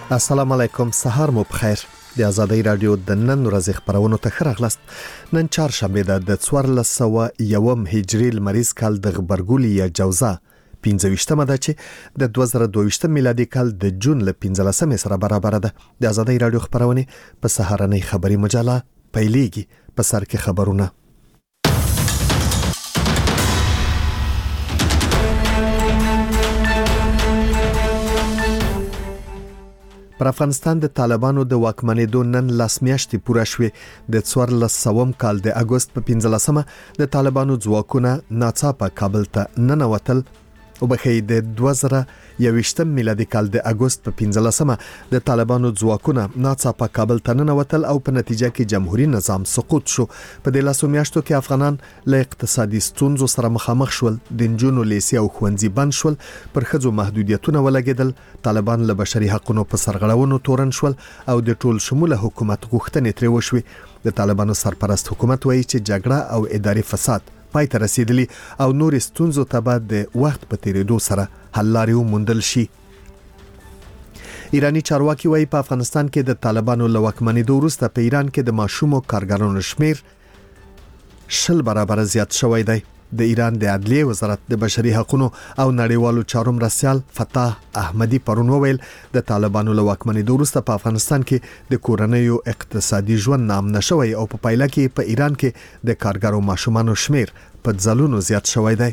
السلام علیکم، سهار مو بخیر. د آزادۍ رادیو د نن ورځې خبرونو ته ښه راغلاست. نن چهارشنبه ده د 1401 هجري لمریز کال د غبرګولي یا جوزا 15مه ده چې د 2022 میلادي کال د جون له 15 سره برابر ده. د آزادۍ رادیو خبرونه په سهارنۍ خبري مجله پیلېږي. په سر کې خبرونه. پر افغانستان د طالبانو د واکمنېدو نن لاس میاشتې پوره شوې. د 1400 کال د اگست په 15مه د طالبانو ځواکونه ناڅاپه کابل ته ننوتل او بخې د 2021 میلادي کال د اگست په 15مه د طالبانو ځواکونه ناڅاپه کابل ته ننوتل او په نتیجه کې جمهوریت نظام سقوط شو. په دې لاسو میاشتو کې افغانان له اقتصادي ستونزو سره مخامخ شول. د نجونو لیسې او ښوونځي بند شول. پر ښځو محدودیتونه ولګېدل. طالبان له بشري حقوقو په سرغړونو تورن شول او د ټول شموله حکومت غوښتنې ترې وشوې. د طالبانو سرپرست حکومت وایي چې جګړه او اداري فساد پای ته رسیدلی او نور ستونزو ته بعد د وخت په تیریدو سره حل لارې موندل شي. ایرانی چارواکي وایي په افغانستان کې د طالبانو له واکمنېدو وروسته په ایران کې د ماشومو کارګرانو شمیر 10 برابر زیات شوی دی. د ایران د عدلیه وزارت د بشري حقوقو او نړیوالو چارو مرسیال فتح احمدی پرون وویل د طالبانو له واکمنېدو وروسته په افغانستان کې د کورنیو اقتصادي ژوند نامنه شوی او په پایله کې په ایران کې د کارګرو ماشومانو شمیر په ځلونو زیات شوی دی.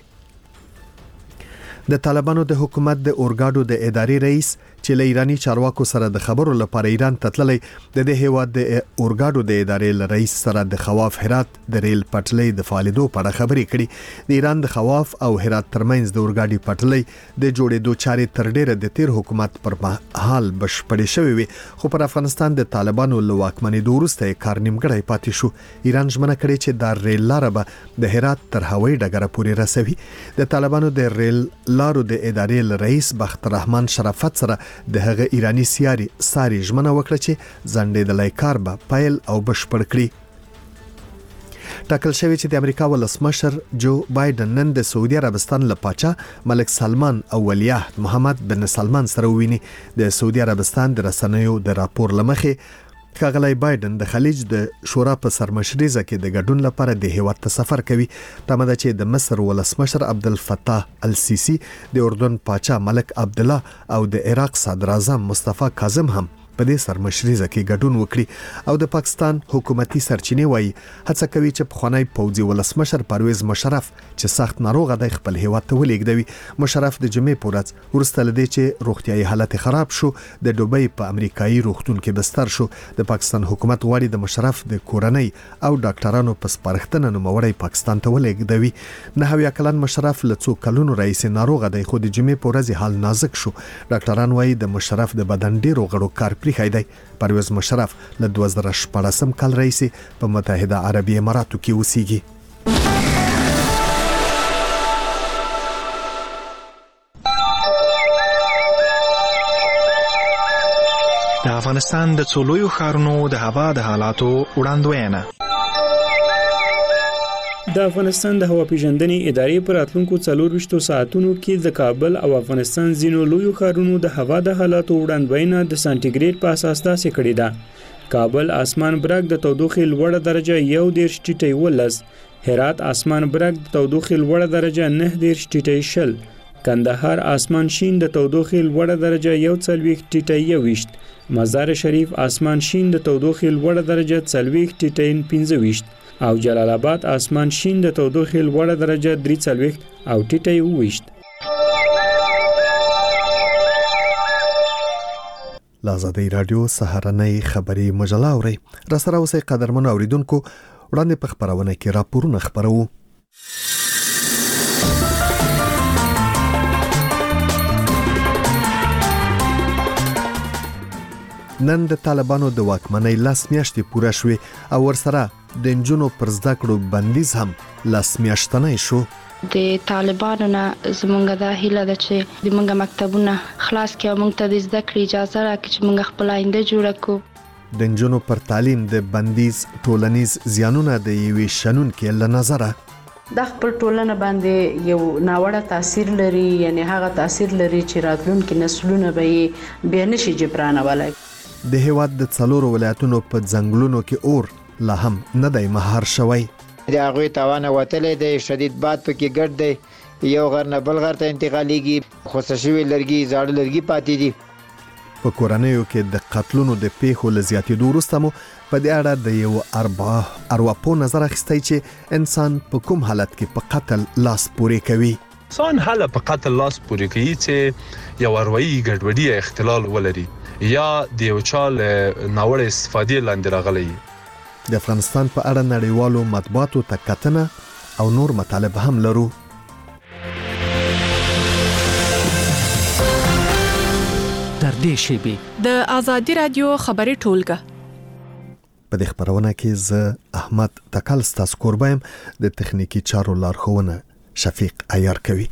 د طالبانو د حکومت د اورګاډو د ادارې رئیس چې له ایرانی چارواکو سره د خبرو لپاره ایران ته تللی د دې هیواد د اورګاډو د ادارې رئیس سره د خواف هرات د ریل پټلۍ د فعالیدو په اړه خبرې کړې. د ایران د خواف او هرات ترمنځ د اورګاډي پټلۍ د جوړېدو چارې تر ډیره د تیر حکومت پر مهال بشپړې شوې وي، خو پر افغانستان د طالبانو له واکمنېدو وروسته کار نیمګړی پاتې شو. ایران ژمنه کړې چې د ریل لار به د هرات تر هوایي ډګر پورې رسوي. د طالبانو د ریل لارو د ادارې رئیس بخت الرحمن شرافت سره د هغه ایرانی ساری ژمنه وکړه چې ځنډېدلای کار به پیل او بشپړ کړي. ټاکل شوی چې د امریکا ولسمشر جو بایدن نن د سعودي عربستان له پاچا ملک سلمان او ولیعهد محمد بن سلمان سره وویني. د سعودي عربستان د رسنیو د راپور لمخې ښاغلی بایدن د خلیج د شورا په سرمشريزه کې د ګډون لپاره د هیواد ته سفر کوي. تمه ده چې د مصر ولسمشر عبدالفتاح السیسی، د اردن پاچا ملک عبدالله او د عراق صدر اعظم مصطفی کاظم هم په دې سرمشريزه کې ګډون وکړي. او د پاکستان حکومتي سرچینې وایي هڅه کوي چې پخوانی پوځي ولسمشر پرویز مشرف چې سخت ناروغه دی خپل هیواد ته ولېږدوي. مشرف د جمعې په ورځ وروسته له دې چې روغتیايي حالت خراب شو د دوبۍ په امریکایي روغتون کې بستر شو. د پاکستان حکومت غواړي د مشرف د کورنۍ او ډاکټرانو په سپارښتنه نوموړی پاکستان ته ولېږدوي. 9 کلن مشرف له څو کلونو راهیسې ناروغه دی، خو د جمعې په ورځ حال نازک شو. ډاکټران وایي د مشرف د بدن ډیرو غړو کار پریښی دی. پرویز مشرف له 2014 کال راهیسې په متحده عربي اماراتو کې اوسېږي. د افغانستان د څولویو ښارونو د هوا د حالاتو وړاندوینه. د افغانستان د هوا پیژندنې ادارې پر راتلونکو 24 ساعتونو کې د کابل او افغانستان ځینو لویو ښارونو د هوا د حالاتو وړاندوینه د سانتیګریډ په اساس داسې کړې ده. کابل اسمان برګ د تودوخې لوړه درجه 1 ټیټی 10، هرات اسمان برګ د تودوخې لوړه درجه 9 ټیټی 10، کندهار اسمان شین د تودوخې لوړه درجه 1 ټیټی 21، مزار شریف اسمان شین د تودوخې لوړه درجه 4 ټیټی 15 او جلال آباد اسمان شین د تودوخې لوړه درجه 43 او ټیټی 20. آزادۍ رادیو سهارنۍ خبري مجله اوري. را سره اوسئ قدرمن اوریدونکو، وړاندې په خبرونه کې راپورونه خبرو. نن د طالبانو د واکمنۍ لاس میاشتې پوره شوې او ورسره د نجونو پر زده کړو بندیز هم لاس میاشتنی شو. د طالبانو نه زمونږ د هیله ده چې د موږ مکتبونه خلاص کړي او موږ ته د زده کړې اجازه راکړي چې موږ خپل آینده جوړه کړو. د نجونو پر تعلیم د بندیز ټولنیز زیانونه د یوې شنونکې له نظره د خپل ټولنه باندې یو ناوړه تاثیر لري، یعنی هغه تاثیر لري چې راتلونکي نسلونه به بیا نشي جبرانولی. د هیواد د 4 ولایتونو په ځنګلونو کې اور لا هم نه دی مهار شوی. د هغوی توانه وتلی دی، شدید باد پکې ګډ دی، یو غر نه بل غر ته انتقالیږي، خوسه شوي لرګي زاړه لرګي پاتې دي. په کورنیو کې د قتلونو د پیښو له زیاتېدو وروسته مو په دې اړه د یو ارواپوه نظر اخیستی چې انسان په کوم حالت کې په قتل لاس پورې کوي. انسان حاله په قتل لاس پورې کوي چې یو اروایي ګډوډي یا اختلال ولري یا د یو چا ناوړه استفادې لاندې راغلی. د افغانستان په اړه نړیوالو مطبوعاتو ته کتنه او نور مطالب هم لرو. در دې شیبې د آزادي رادیو خبري ټولګه په دې خبرونه کې زه احمد تکل ستاسو کوربایم، د تخنیکی چارو لارښوونه شفیق عیار کوي.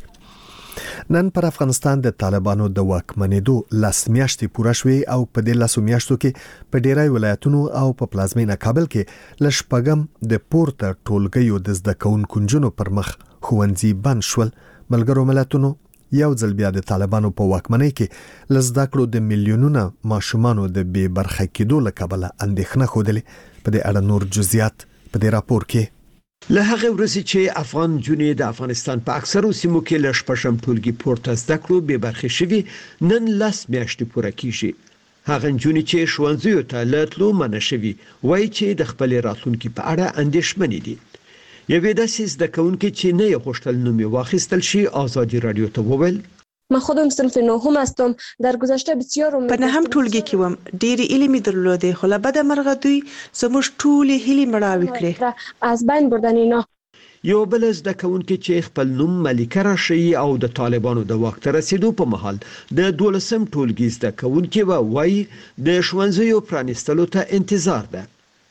نن پر افغانستان د طالبانو د واکمنېدو 10 میاشتې پوره شوې او په دې 10 میاشتو کې په ډیری ولایتونو او په پلازمینه کابل کې لشپګم د پورته ټولګیو د زده کوونکو جنونو پر مخ ښوونځي بند شول. ملګرو ملتونو یو ځل بیا د طالبانو په واکمنۍ کې لزده کړو د میلیونونو ماشومانو د بې برخه کېدو له کبله اندېښنه ښودلې. په دې اړه نور جزئیات په دې راپور کې. له هغه ورځې چې افغان جنې د افغانستان په اکثرو سیمو کې له شپږم ټولګي پورته زده کړو بې برخې شوي، نن 10 میاشتې پوره کیږي. هغه جنې چې ښوونځیو ته له تلو منع شوي وایي چې د خپل راتلونکي په اړه اندېښمنې دي. یوې داسې زده کوونکې چې نه یې غوښتل نوم یې واخیستل شي آزادی رادیو ته وویل: من خودم صنف نهم هستم. در گذشته بسیار په نهم ټولګي کې وم، ډېری علمي درلودې، خو له بده مرغه دوی زموږ ټولې هیلې مړاوې کړې. از بین بردن اینا. یو بل زده کوونکې چې خپل نوم ملیکه راشي او د طالبانو د واک ته رسیدو په مهال د 12م ټولګي زده کوونکې وایي د ښوونځیو پرانیستلو ته انتظار ده.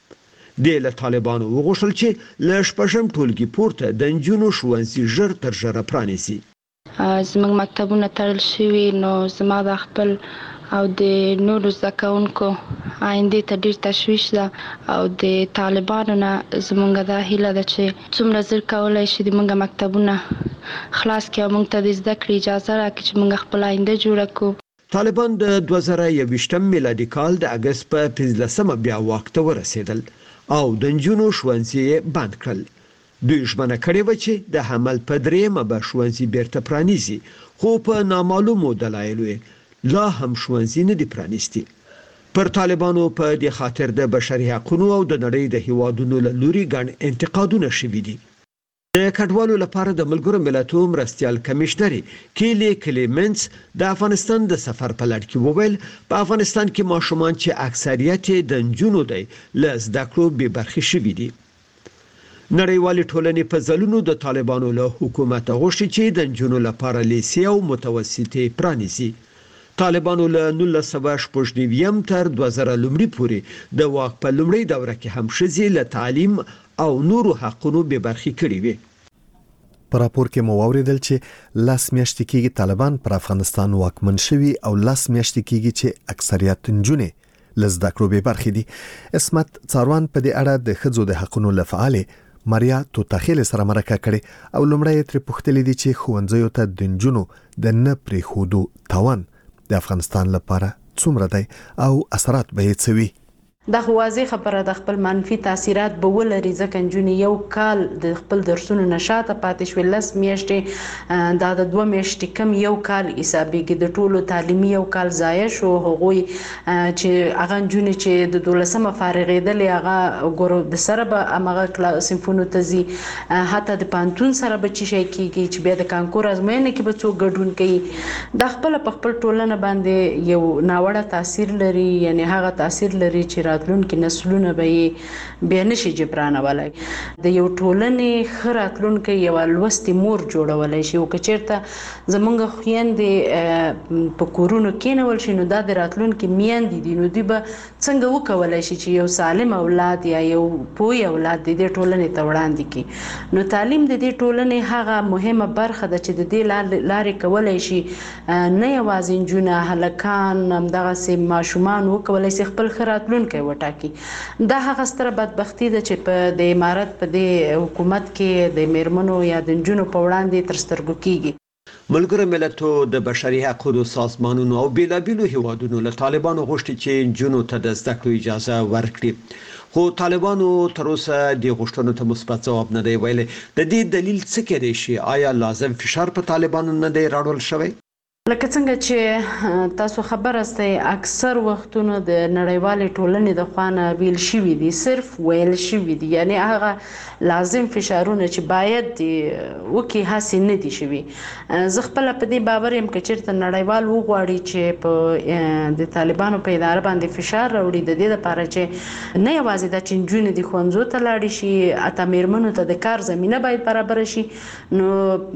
د له طالبانو وغوښتل چې له شپږم ټولګي پورته د نجونو ښوونځي ژر تر ژره پرانیزي. زموږ مکتبونه تړل شوي، نو زما د خپل او د نورو زده کوونکو آینده ته ډیر تشویش ده او د طالبانو نه زموږ د هیله ده چې څومره زر کولای شي د موږ مکتبونه خلاص کړي او موږ ته د زده کړې اجازه راکړي چې موږ خپل آینده جوړ کړو. طالبان د 2021 میلادي کال د اگست په 15 بیا واک ته ورسېدل او د نجونو ښوونځي بند کړل. دوی ژمنه کړې و چې د حمل په درېیمه به ښوونځي بیرته پرانیزي، خو په نامعلومو دلایلو لا هم ښوونځي نه دي پرانیستي. پر طالبانو په دې خاطر د بشري حقوقو او د نړۍ د هیوادونو له لوري ګڼ انتقادونه شوي دي. د کډوالو لپاره د ملګرو ملتونو مرستيال کمشنري کیلی کلیمنس د افغانستان د سفر په لړ کې وویل په افغانستان کې ماشومان چې اکثریت د نجونو دی له زده کړو بې برخې شوي دي. نړیوالې ټولنې په ځلونو د طالبانو له حکومت غوښتي چې د نجونو لپاره لیسې او متوسطې پرانیزي. طالبانو له 1999 تر 2000 لومړي پورې د واک په لومړۍ دوره کې هم ښځې له تعلیم او نورو حقونو به برخې کړې وي. په راپور کې مو اوریدل چې 10 میاشتې کېږي طالبان پر افغانستان واکمن شوي او 10 میاشتې کېږي چې اکثریت نجونې له زده کړو بې برخې دي. اسمت څاروان په دې اړه د ښځو د حقونو له فعالې ماریا توتاخیل سره مرکه کړې او لومړی ترې پوښتلې دي چې ښوونځیو ته د نجونو د نه پرېښودو توان د افغانستان لپاره څومره دی او اثرات به یې څه وي. دا واضح خبره د خپل منفي تاثیرات به ولري ځکه نجونې یو کال د خپل درسونو نشاته پاتې شوې. 10 میاشتې دا د 2 میاشتې کم یو کال حسابېږي د ټولو تعلیمي یو کال ضایع شو. هغوی چې هغه نجونې چې د 12مه فارغېدلې هغه ګورو د سره به هغه صنفونو ته ځي، حتی د پانتون سره به چې شي کېږي چې بیا د کانکور ازموینې کې به څوک ګډون کوي. دا خپل په خپل ټولنه باندې یو ناوړه تاثیر لري، یعنی هغه تاثیر لري چې راتلونکي نسلونه به بیا نشي جبرانولی. د یو ټولنې ښه راتلونکی یو لوستې مور جوړولی شي او که چېرته زموږ خویندې په کورونو کېنول شي نو دا د راتلونکي میندې دي، نو دوی به څنګه وکولی شي چې یو سالم اولاد یا یو پوه اولاد د دې ټولنې ته وړاندې کړي. نو تعلیم د دې ټولنې هغه مهمه برخه ده چې د دې لارې کولی شي نه یوازې نجونه، هلکان، همدغسې ماشومان وکولی شي خپل ښه راتلونکی راتلونکي وټاکي دا هغه ستره بدبختی ده چې په د امارت په د حکومت کې د میرمنو یا د نجونو په وړاندې تر سترګو کیږي. ملګرو ملتونو د بشري حقوقو سازمانونو او بیلابیلو هیوادونو له طالبانو غوښتي چې نجونو ته د زده کړو اجازه ورکړي، خو طالبانو تر اوسه د غوښتنو ته مثبت ځواب نه دی ویلي. د دې دلیل څه کېدای شي؟ آیا لازم فشار په طالبانو نه دی راوړل شوی؟ لکه څنګه چې تاسو خبر استئ اکثر وختونو د نړیوالې ټولنې د خوانه ویل شوی دي، صرف ویل شوی دي، یعنی هغه لازم فشارونه چې باید وکي هسي نه دي شوی. زه خپل په دې باور یم چې چیرته نړیوال وغواړي چې په د طالبانو په اداره باندې فشار راوړي د دې لپاره چې نه یوازې د چنجونې د خوندزو ته لاړ شي، اته میرمنو ته د کار زمينه باید برابر شي. نو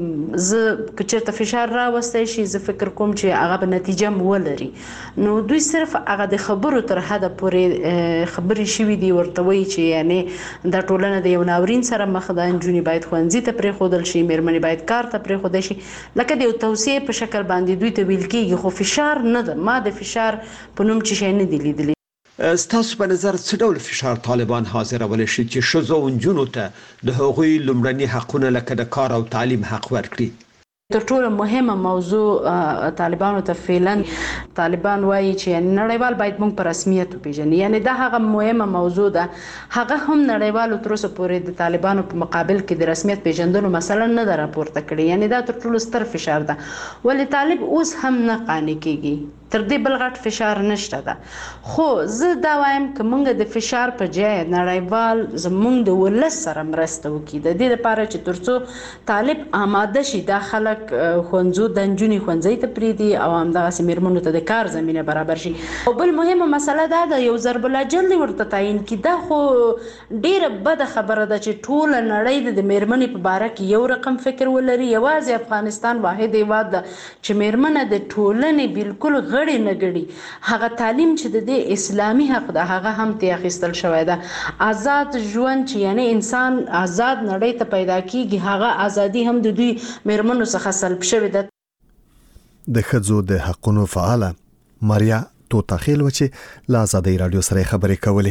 زه چیرته فشار راوستي شي زه فکر کوم چې هغه به نتیجه مولري. نو دوی صرف هغه د خبرو تر حده پورې خبري شوی دی ورته وی چې یعنی د ټولنه د یو ناورین سره مخ ده، نجونې باید ښوونځي ته پرېښودل شي، میرمنې باید کار ته پرېښودل شي، لکه د یو توصیې په شکل باندې دوی ته ویل کېږي، خو فشار نه ده. ما د فشار په نوم چې شی نه دی لیدلی. ستاسو په نظر څه ډول فشار طالبان حاضرولی شي چې ښځو او نجونو ته د هغوی لومړني حقونه لکه د کار او تعلیم حق ورکړي؟ تر ټولو مهمه موضوع طالبانو ته فعلا طالبان وایي چې نړیوال باید موږ په رسمیت وپیژني، یعنی دا هغه مهمه موضوع ده. هغه هم نړیوالو تر اوسه پورې د طالبانو په مقابل کې د رسمیت پیژندلو مسله نه ده راپورته کړې، یعنی دا تر ټولو ستر فشار ده. ولې طالب اوس هم نه قانع کیږي، تر دې بل غټ فشار نشته ده. خو زه دا وایم چې موږ د فشار په ځای نړیوال زموږ د ولس سره مرسته وکړي د دې لپاره چې ترڅو طالب آماده شي دا خلک خوندزو د نجونې ښوونځي ته پریږدي او همدغسې میرمنو ته د کار زمینه برابر شي. او بل مهمه مسله دا ده یو ضرب الاجل ورته تعیین کړي. دا خو ډیره بده خبره ده چې ټوله نړۍ د میرمنې په باره کې یو رقم فکر ولري. یوازې افغانستان واحد هیواد ده چې میرمنه د ټولنې بالکل غړي نه ګړي. هغه تعلیم چې د دې اسلامي حق ده هغه هم ته اخیستل شوی ده. آزاد ژوند چې یعنی انسان آزاد نړۍ ته پیدا کیږي هغه ازادي هم د دوی میرمنو څخه سلب شوی ده. د ښځو د حقونو فعاله ماریا توتاخیل و چې له آزادۍ رادیو سره خبرې کولې.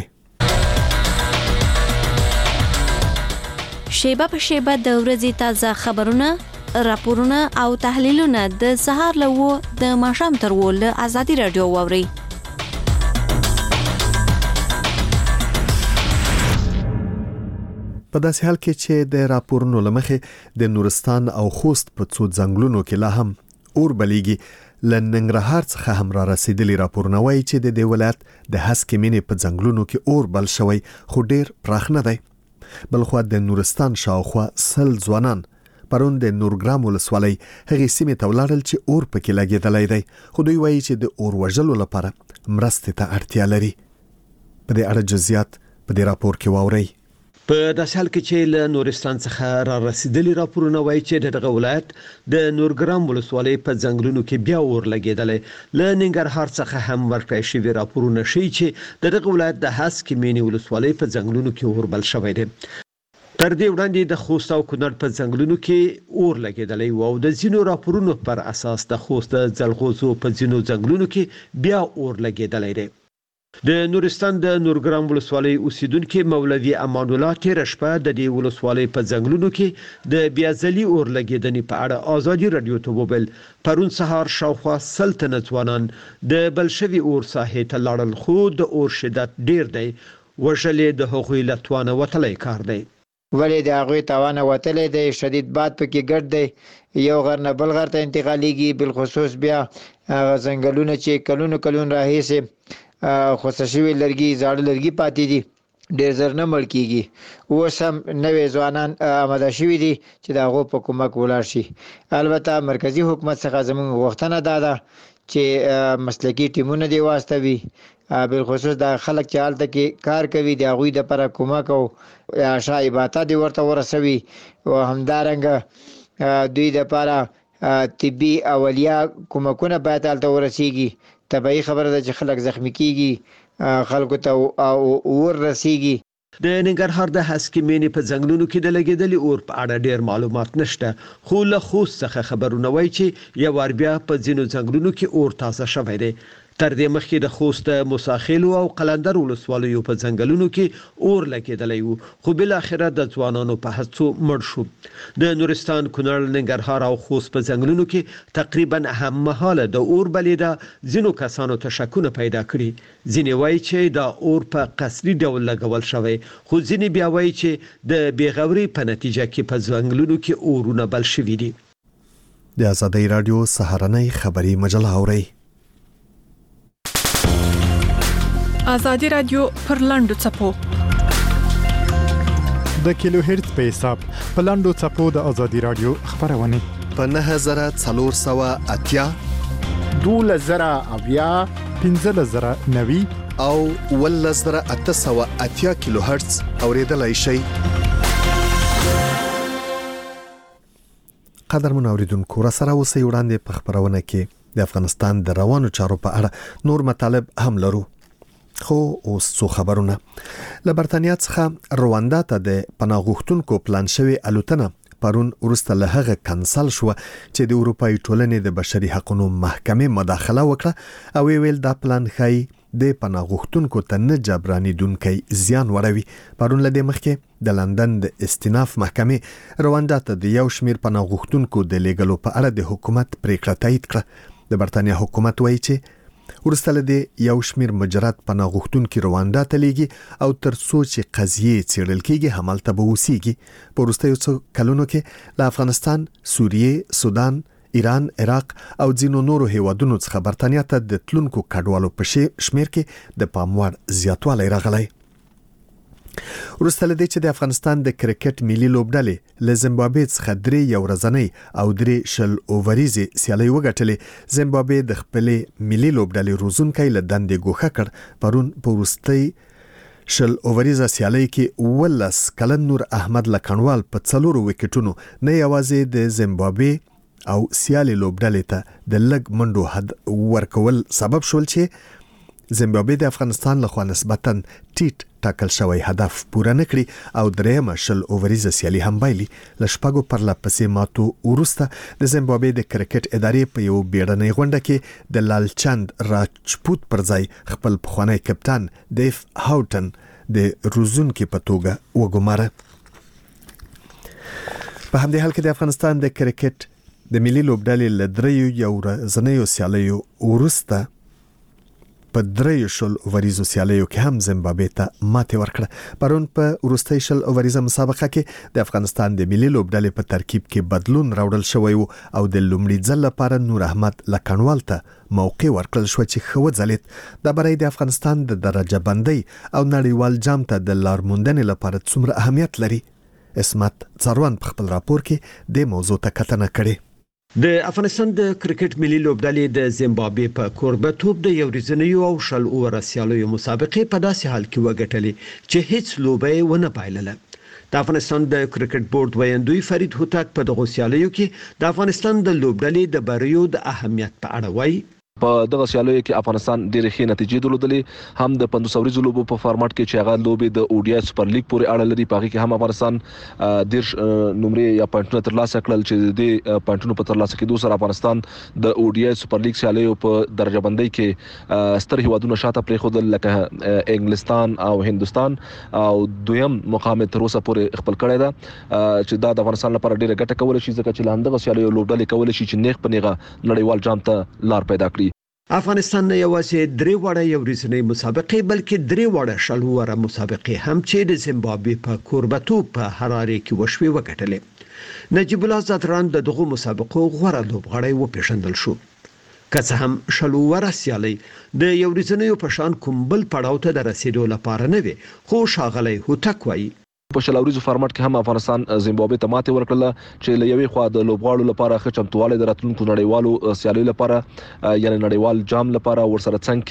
شیبه په شیبه د ورځې تازه خبرونه، راپورونه او تحلیلونه د سهار له 9 د ماښام تر 10 له آزادۍ رادیو واورئ. په داسې حال کې چې د راپورونو لمخې د نورستان او خوست په څو ځنګلونو کې لا هم اور بلیږي، له ننګرهار څخه هم را رسیدلی راپورونه وایي چې د دې ولایت د هسکې مینې په ځنګلونو کې اور بل شوی خو ډیر پراخ نه دی. بلخوا د نورستان شاوخوا 100 ځوانان پرون د نورګرام ولسوالۍ هغې سیمې ته ولاړل چې اور پکې لګېدلی دی، خو دوی وایي چې د اور وژلو لپاره مرستې ته اړتیا لري. په دې اړه جزئیات په دې راپور کې واورئ. په داسې حال کې چې له نورستان څخه را رسیدلي راپورونه وایي چې دغه ولایت د نورګرام ولسوالۍ په ځنګلونو کې بیا اور لګېدلی. له ننګرهار څخه هم ورکړی شوي راپورونه ښیي چې دغه ولایت د هسکې مینې ولسوالۍ په ځنګلونو کې اور بل شوی دی. تر دې وړاندې د خوست او کونړ په ځنګلونو کې اور لګېدلی و او د ځینو راپورونو پر اساس د خوست د ځلغوزو په ځینو ځنګلونو کې بیا اور لګېدلی دی. د نورستان د نورګرام ولسوالۍ اوسیدونکو مولوي امان الله تیر شپه د دې ولسوالۍ په ځنګلونو کې د بیازلي اور لګېدنې په اړه آزادي رادیو ته وویل. پرون سهار شاوخوا 100 تنه ځوانان د بلشوي اور ساحې ته لاړل، خو د اور شدت ډیر دی. وژلې د هغوی له توانه وتلی کار دی. ولې د هغوی توانه وتلی دی، شدید باد پکې ګډ دی، یو غر نه بل غر ته انتقالیږي. بالخصوص بیا هغه ځنګلونه چې کلونو راهیسې خوسه شوي لرګي زاړه لرګي پاتې دي ډېر زر نه مړ کېږي. اوس هم نوې ځوانان آماده شوي دي چې د هغو په کومک ولاړ شي. البته مرکزي حکومت څخه زموږ غوښتنه دا ده چې مسلکي ټیمونه دې واستوي، بالخصوص د خلک چې هلته کې کار کوي د هغوی دپاره کومک او شایباته دې ورته ورسوي او همدارنګه دوی دپاره طبي اولیه کومکونه باید هلته ورسیږي. طبیعي خبره ده چې خلک زخمی کیږي، خلکو ته اور رسیږي. د ننګرهار د هسکې مینې په ځنګلونو کې د لګېدلي اور په اړه ډېر معلومات نشته، خو له خوست څخه خبرونه وایي چې یو وار بیا په ځینو ځنګلونو کې اور تازه شوی دی. تر دې مخکې د خوست موساخیلو او قلندر ولسوالیو په ځنګلونو کې اور لګېدلی و، خو بالاخره د ځوانانو په هڅو مړ شو. د نورستان، کونړ، ننګرهار او خوست په ځنګلونو کې تقریبا هم مهاله د اور بلېده ځینو کسانو ته شکونه پیدا کړي. ځینې وایي چې دا اور په قصري ډول لګول شوی، خو ځینې بیا وایي چې د بېغورۍ په نتیجه کې په ځنګلونو کې اورونه بل شوي دي. د آزادۍ راډیو سهارنۍ خبری مجله اورئ. آزادی رادیو پر لاندو چپو د کیلو هرتز په حساب په لاندو چپو د آزادی رادیو خبرونه په 9480 12090 15090 او 11880 کیلو هرتز اوریدلای شئ. قدرمن اوریدونکو را سره اوسئ. وړاندې په خبرونه کې د افغانستان د روانو چارو په اړه نور مطالب هم لرو. خو اوس څو خبرونه. له برتانیا څخه رواندا ته د پناه غوښتونکو پلان شوی الوتنه پرون وروسته له هغه کنسل شو چې د اروپای ټولنې د بشري حقوقو محکمې مداخله وکړه او ویل دا پلان ښایي د پناه غوښتونکو ته نه جبرانیدونکي زیان وروي. پرون له دې مخکې د لندن د استیناف محکمې رواندا ته د یو شمیر پناه غوښتونکو د لیږلو په اړه د حکومت پریکړه تایید کړه. د برتانیا حکومت وایي چې ورسته له دې یو شمیر مجرد پناه غوښتونکي رواندا ته لیږي او تر څو چې قضیې څیړل کېږي همالته به اوسېږي. په وروستیو څو کلونو کې له افغانستان، سوریې، سودان، ایران، عراق او ځینو نورو هیوادونو څخه برتانیا ته د تلونکو کډوالو په شمیر کې د پام وړ زیاتوالی راغلی. وروسته له دې چې د افغانستان د کرکټ ملي لوبډلې له زیمبابوې څخه 3 یو ورځنۍ او 3 شل اووریزې سیالۍ وګټلې، زیمبابوې د خپلې ملي لوبډلې روزونکی له دندې ګوښه کړ. پرون په وروستۍ شل اووریزه سیالۍ کې 18 کلن نور احمد لکنوال په 4 وکټونو نه یوازې د زیمبابوې او سیالي لوبډلې ته د لږ منډو حد ورکول سبب شول چې زیمبابوې د افغانستان له خوا نسبتاً ټیټ ټاکل شوی هدف پوره نه کړي او درېیمه شل اووریزه سیالي هم بایلي. له شپږو پرله پسې ماتو وروسته د زیمبابوې د کرکټ ادارې په یو بیړنۍ غونډه کې د لالچند راجپوت پر ځای خپل پخوانی کپتان دیف هاوټن د روزونکي په توګه وګماره. په همدې حال کې د افغانستان د کرکټ د ملي لوبډلې له 3 یو ورځنیو سیالیو وروسته په 3 شل اووریزو سیالیو کې هم زیمبابوې ته ماتې ورکړه. پرون په وروستۍ شل اووریزه مسابقه کې د افغانستان د ملي لوبډلې په ترکیب کې بدلون راوړل شوی و او د لومړي ځل لپاره نور احمد لکنوال ته موقع ورکړل شو چې ښه وځلید. دا بری د افغانستان د درجه بندۍ او نړیوال جام ته د لار موندنې لپاره څومره اهمیت لري. اسمت څاروان په خپل راپور کې د موضوع ته کتنه کړې. د افغانستان د کرکټ ملي لوبډلې د زیمبابوې په کوربتوب د یو ورځنیو او شل اوور سیالیو مسابقې په داسې حال کې وګټلې چې هیڅ لوبه ونه بایلله. د افغانستان د کرکټ بورډ ویاندوی فرید هوتک په دغه سیالیو کې د افغانستان د لوبډلې د بریو د اهمیت په اړه وایي. په دغه سیالیو کې افغانستان ډېرې ښې نتیجې درلودلې، هم د 500 ورځو لوبو په فارمټ کې چې هغه لوبې د اوډیا سپر لیګ پورې اړه لري، په هغه کې هم افغانستان 10 نمرې یا پوینټونه ترلاسه کړل چې د پوینټونو په ترلاسه کېدو سره افغانستان د اوډیا سپر لیګ سیالیو په درجه بندۍ کې ستر هیوادونه شاته پرېښودل لکه انګلستان او هندستان، او دویم مقام تر اوسه پورې خپل کړی ده چې دا د افغانستان لپاره ډېره ګټه کولی شي، ځکه چې له همدغه سیالیو لوبډلې کولی شي چې نیغ په نیغه نړیوال جام ته لار پیدا کړي. افغانستان نه یوازې 3 وړه یو ورځنۍ مسابقې بلکې 3 وړه شل اووره مسابقې هم چې د زیمبابوې په کوربتوب په حرارې کې وشوي وګټلې. نجیب الله زادران د دغه مسابقو غوره لوبغاړی وپېژندل شو. که څه هم شل اووره سیالۍ د یو ورځنیو په شان کوم بل پړاو ته د رسیدو لپاره نه وي، خو ښاغلی هوتک وایي په شل اوریزو فارمټ کې هم افغانستان زیمبابوې ته ماتې ورکړله چې له یوې خوا د لوبغاړو لپاره ښه چمتووالی د راتلونکو نړیوالو سیالیو لپاره یعنې نړیوال جام لپاره ورسره څنګ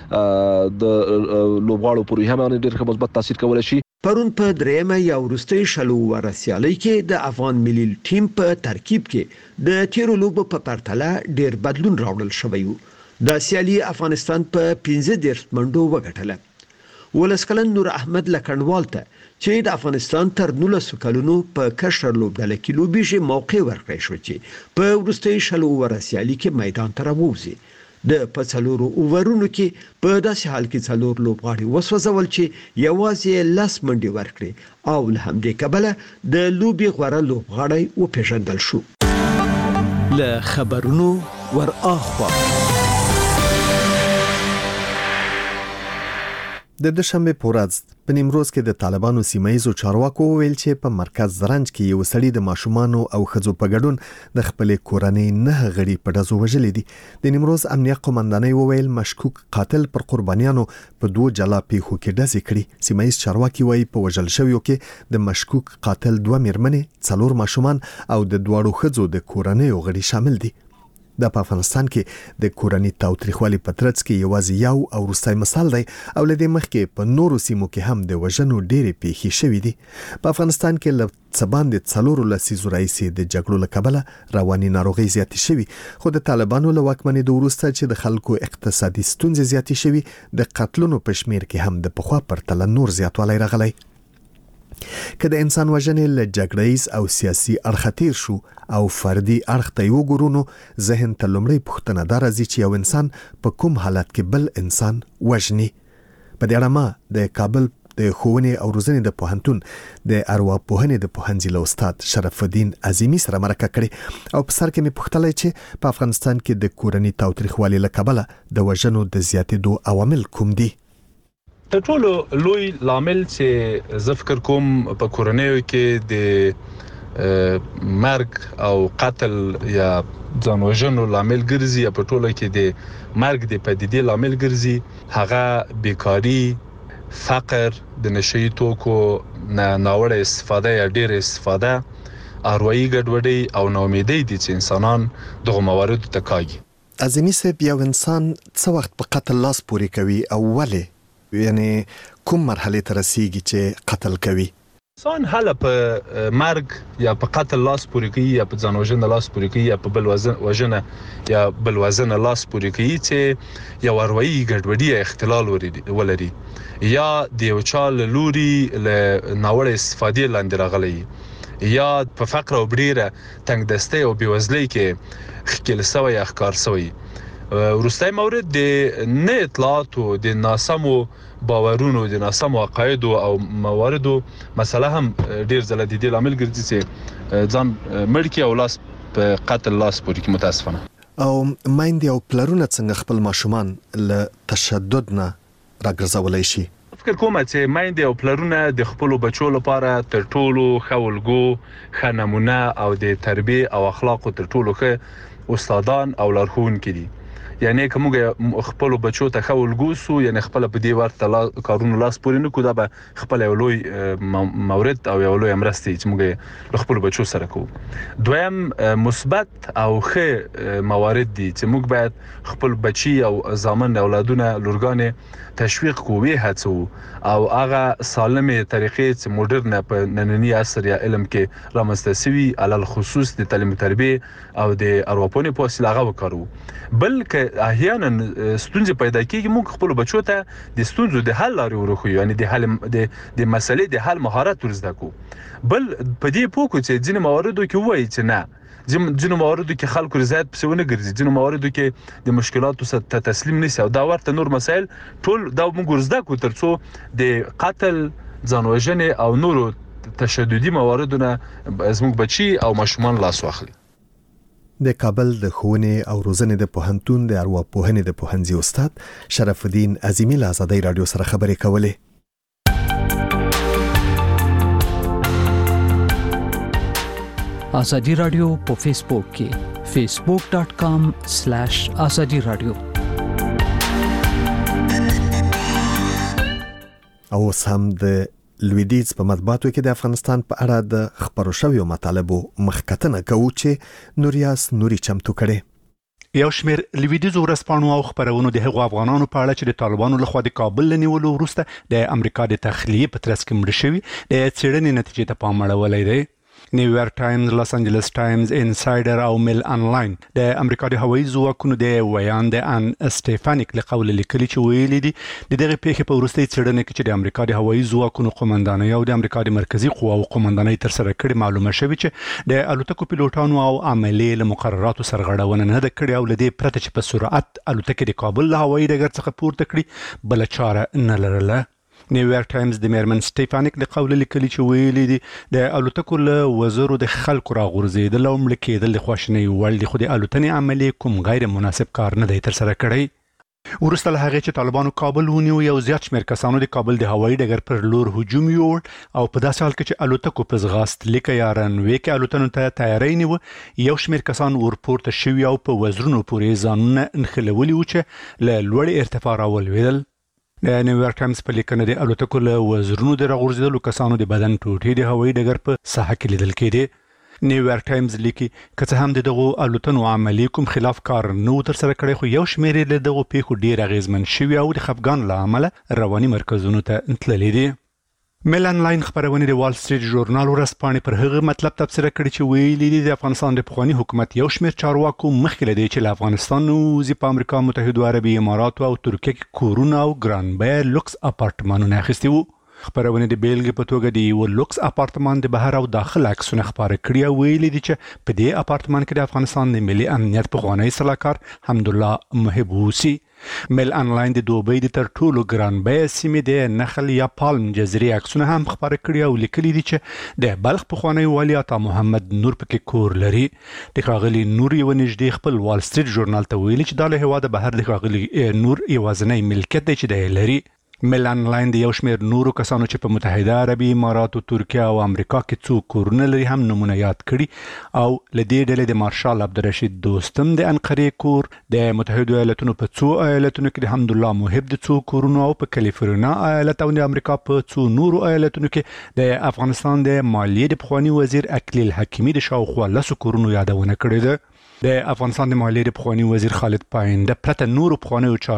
کې د لوبغاړو پورې هم ډېر ښه مثبت تاثیر کولی شي. پرون په درېیمه یا وروستۍ شل اووره سیالۍ کې د افغان ملي ټیم په ترکیب کې د تیرو لوبو په پرتله ډېر بدلون راوړل شوی و. د سیالي افغانستان په 15 منډو وګټله. 19 کلن نور احمد لکنوال ته چې د افغانستان تر 19 کلونو په کشر لوبډله کې لوبېږي موقع ورکړی شو چې په وروستۍ شل اووره سیالي کې میدان ته راووځي. د پڅلورو اوورونو کې په داسې حال کې څلور لوبغاړي وسوځول چې یوازې 10 منډې ورکړي او له همدې کبله د لوبي غوړه لوبغاړی وپېژندل شو. له خبرونو ور اخوا د دوشنبه په ورځ په نیمروز کې د طالبانو سیمایي چارواکو ویل چې په مرکز زرنج کې یو سړی د ماشومانو او ښځو په ګډون د خپلې کورنۍ 9 غړي په ډزو وژلي دي. د نیمروز امنیه قومندانۍ وویل مشکوک قاتل پر قربانیانو په 2 جلا پیښو کې ډزې کړي. سیمایي چارواکي وایي په وژل شویو کې د مشکوک قاتل 2 میرمنې، 4 ماشومان او د 2 ښځو د کورنۍ غړي شامل دي. د افغانستان کې د کورنۍ تاوتریخوالي په ترڅ کې یوازې یو او وروستی مثال دی او له دې مخکې په نورو سیمو کې هم د وژنو ډېرې پیښې شوې دي. په افغانستان کې له څه باندې 4 لسیزو راهیسې د جګړو له کبله رواني ناروغۍ زیاتې شوي، خو د طالبانو له واکمنېدو وروسته چې د خلکو اقتصادي ستونزې زیاتې شوي، د قتلونو په شمیر کې هم د پخوا پرتله نور زیاتوالی راغلی. که د انسان وژنې له جګړه‌ییز او سیاسي اړخه تیر شو او فردي اړخ ته وګورو، نو ذهن ته لومړی پوښتنه دا راځي چې یو انسان په کوم حالت کې بل انسان وژني. په دې اړه ما د کابل د ښوونې او روزنې د پوهنتون د ارواپوهنې د پوهنځي له استاد شرف الدین عظیمي سره مرکه کړې او په سر کې مې پوښتلی چې په افغانستان کې د کورنۍ تاوتریخوالي له کبله د وژنو د زیاتېدو عوامل کوم دي؟ تر ټولو لوی لامل چې زه فکر کوم په کورنیو کې د مرګ او قتل یا ځان وژنو لامل ګرځي، یا په ټولو کې د مرګ د پدیدې لامل ګرځي، هغه بیکاری، فقر، د نشئی توکو ناوړه استفاده یا ډیر استفاده، اروایي ګډوډي او ناامیدي دي چې انسانان دغه مواردو ته کاږي. عظیمي صاحب، یو انسان څه وخت په قتل لاس پورې کوي او ولې؟ یعنی کوم مرحله ته رسیږي چې قتل کوي؟ انسان هله په مرګ یا په قتل لاس پورې کوي، یا په ځان وژنه لاس پورې کوي، یا په بل وژنه یا بل وزنه لاس پورې کوي چې یو اروایي ګډوډي یا اختلال ولري، یا د یو چا له لوري له ناوړه استفادې لاندې راغلی، یا په فقر او بډیره تنگ دستی او بېوزلۍ کې ښکېل سوی یا ښکار سوی. وروستی مورد د نه اطلاعاتو، د ناسمو باورونو، د ناسمو عقایدو او مواردو مسله هم ډیر ځله د دې لامل ګرځي چې ځان مړ کړي او لاس په قتل لاس پورې کړي. متاسفانه او میندې او پلرونه څنګه خپل ماشومان له تشدد نه راګرځولی شي؟ فکر کوم چې میندې او پلرونه د خپل بچو لپاره تر ټولو ښه الګو، ښه نمونه او د تربیه او اخلاقو تر ټولو ښه استادان او لارښوونکي دي. یعنی کومه خپل بچو ته خول ګوسو، یعنی خپل په دی ورته کارونو لاس پورې نه کو، دا به خپل یو لوی مورد او یو لوی امرستي چې موږ خپل بچو سره کوو. دویم مثبت او ښه موارد دي چې موږ باید خپل بچي او زامن اولادونه لورګانې تشویق کوو، هڅو او هغه سالمه طریقې چې موډرن په نننی عصر یا علم کې رامنځته شوي، علل خصوص د تعلیم تربیه او د ارواپوهنې په وسیله هغه وکړو. بلکې احیانا ستونزې پیدا کیږي، موږ خپل بچو ته د ستونزو د حل لارې ورخو، یعنی د حل د مسلې د حل مهارت ورزده کو. بل په دې پوکو چې ځینې مواردو کې وایي چې نه، ځینو مواردو کې خلکو رضایت پسې ونه ګرځي، ځینو مواردو کې د مشکلاتو ته تسلیم نشي، او دا ورته نور مسایل ټول دا موږ ورزده کو ترڅو د قتل، ځان وژنې او نورو تشددي مواردونه زموږ بچي او ماشومان لاس واخلي. د کابل د ښوونې او روزنې د پوهنتون د ارواپوهنې د پوهنځي استاد شرف الدین عظیمي له آزادۍ رادیو سره خبرې کولې. آزادی رادیو په فیسبوک کې facebook.com/azadi radio. او سم د لویدیز په مطبوعاتو کې د افغانستان په اړه د خبرو شویو مطالبو مخکتنه کوو چې نوریاس نوري چمتو کړي. یو شمېر لویدیزو ورځپاڼو او خبرونو د هغو افغانانو په اړه چې د طالبانو لخوا د کابل نیولو وروسته د امریکا د تخلیې په ترڅ کې مړ شوي د څېړنې نتیجې ته پام اړولی دی. نیویارک ټایمز، لاس انجلس ټایمز، انسایډر او میل انلاین د امریکا د هوایي ځواکونو د ویاند ان سټيفانیک له قول لیکلي چې ویلي دي د دغه پیښې په وروستۍ څېړنه کې چې د امریکا د هوایي ځواکونو قومندانۍ او د امریکا د مرکزی قواو قومندانۍ تر سره کړي معلومه شوې چې د الوتکو پیلوټانو او عملي له مقرراتو سرغړونه نه ده کړې او لدې پرته چې په سرعت الوتکې د کابل له هوایي ډګر څخه پورته کړي بل چاره نه لرله. نیویارک ټایمز د میرمن سټيفانیک د قول لیکلي چې ویلي دي د الوتکو له وزرو د خلکو راغورځېدل او مړه کېدل د خواشینۍ وړ دي خو د الوتنې عملي کوم غیر مناسب کار نه دی ترسره کړی. وروسته له هغې چې طالبانو کابل ونیو یو زیات شمېر کسانو د کابل د هوایي ډګر پر لور هجوم یووړ او په داسې حال کې چې الوتکو په ځغاستلیکه یا رنوې کې الوتنو ته تیاری نیوه یو شمېر کسان ورپورته شوي او په وزرونو پورې ځانونه نښلولي وو چې له لوړې ارتفاع راولوېدل. د نیویارک ټایمز په لیکنه د الوتکو له وزرونو د راغورځېدلو کسانو د بدن ټوټې د هوایي ډګر په ساحه کې لیدل کېدې. نیویارک ټایمز لیکي که څه هم د دغو الوتنو عملي کوم خلاف کار نه و ترسره کړی خو یو شمېر یې له دغو پیښو ډېر اغېزمن شوي او د خفګان له امله رواني مرکزونو ته تللي دي. میل انلاین خبرونه د وال سټریټ ژورنال ورځپاڼې پر هغه مطلب تبصره کړې چې ویلي دي د افغانستان د پخوانی حکومت یو شمېر چارواکو مخکې له دې چې له افغانستان ووځي په امریکا متحده عربي اماراتو او ترکیه کې کورونه او ګران بیه لوکس اپارتمانونه اخیستي وو. خبرونه د بیلګې په توګه د یو لوکس اپارتمان د بهر او داخل عکسونه خپاره کړي او ویلي دي چې په دې اپارتمان کې د افغانستان د ملي امنیت پخوانی سلاکار حمدالله محب اوسي. میل انلاین د دوبۍ د تر ټولو ګران بیه سیمې د نخل یا پالم جزیرې عکسونه هم خپاره کړي او لیکلي دي چې د بلخ پخوانی والي عطا محمد نور پکې کور لري. د ښاغلي نور یو نږدې خپل وال سټریټ ژورنال ته ویلي چې دا له هېواده بهر د ښاغلي نور یوازینی ملکیت دی چې دی لري. میل انلاین د یو شمېر نورو کسانو چې په متحده عربي اماراتو، ترکیه او امریکا کې څو کورونه لري هم نمونه یاد کړي او له دې ډلې د مارشال عبدالرشید دوستم د انقرې کور، د متحده ایالاتونو په څو ایالتونو کې د حمدالله محب د څو کورونو او په کالیفورنیا ایالت او د امریکا په څو نورو ایالتونو کې د افغانستان د مالیې د پخوانی وزیر اکلیل حکیمي د شاوخوا 10 کورونو یادونه کړې ده. د افغانستان د مالیې د پخوانی وزیر خالد پاینده پرته نورو پخوانیو